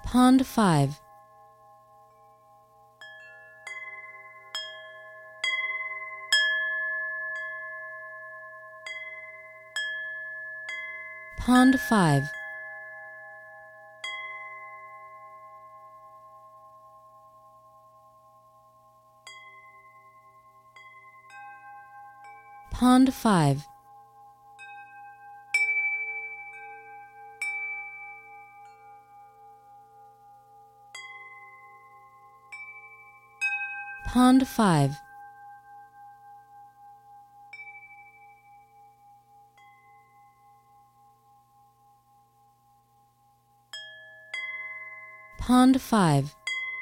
Pond 5. Pond 5. Pond 5. Pond 5. Pond 5.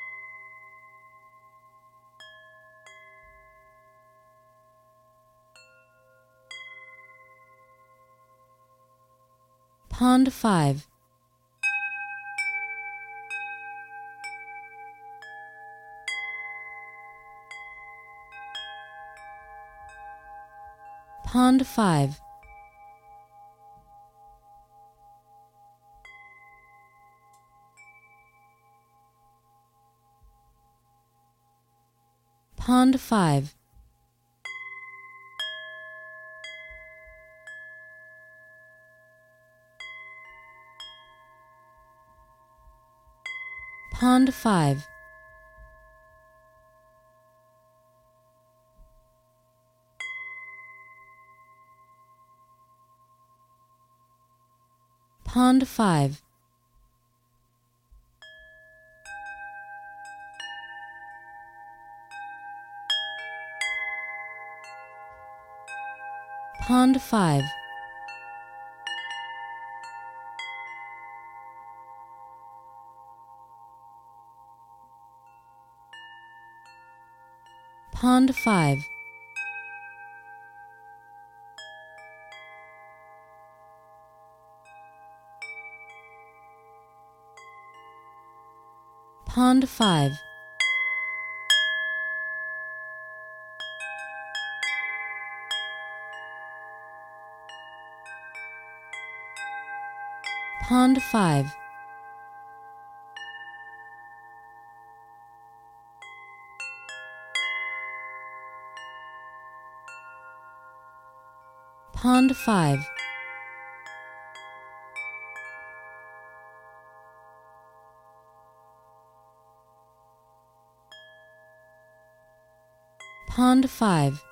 Pond 5. Pond 5. Pond 5. Pond 5. Pond 5. Pond 5. Pond 5. Pond 5. Pond 5. Pond 5. Pond 5.